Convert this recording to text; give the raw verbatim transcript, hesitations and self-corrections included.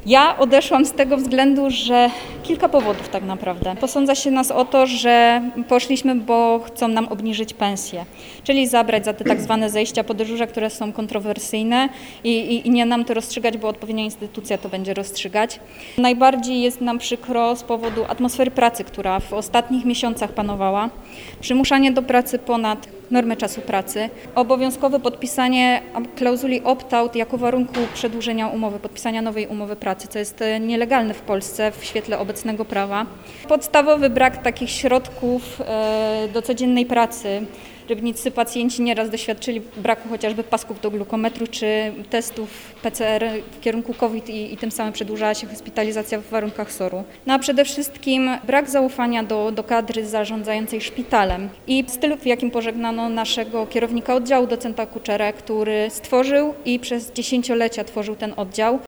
Ja odeszłam z tego względu, że kilka powodów tak naprawdę. Posądza się nas o to, że poszliśmy, bo chcą nam obniżyć pensję, czyli zabrać za te tak zwane zejścia po dyżurze, które są kontrowersyjne i, i, i nie nam to rozstrzygać, bo odpowiednia instytucja to będzie rozstrzygać. Najbardziej jest nam przykro z powodu atmosfery pracy, która w ostatnich miesiącach panowała. Przymuszanie do pracy ponad normy czasu pracy, obowiązkowe podpisanie klauzuli opt-out jako warunku przedłużenia umowy, podpisania nowej umowy pracy, co jest nielegalne w Polsce w świetle obecnego prawa. Podstawowy brak takich środków do codziennej pracy. Rybnicy pacjenci nieraz doświadczyli braku chociażby pasków do glukometru czy testów P C R w kierunku COVID i, i tym samym przedłużała się hospitalizacja w warunkach soru. No a przede wszystkim brak zaufania do, do kadry zarządzającej szpitalem i styl, w jakim pożegnano naszego kierownika oddziału, docenta Kuczerę, który stworzył i przez dziesięciolecia tworzył ten oddział.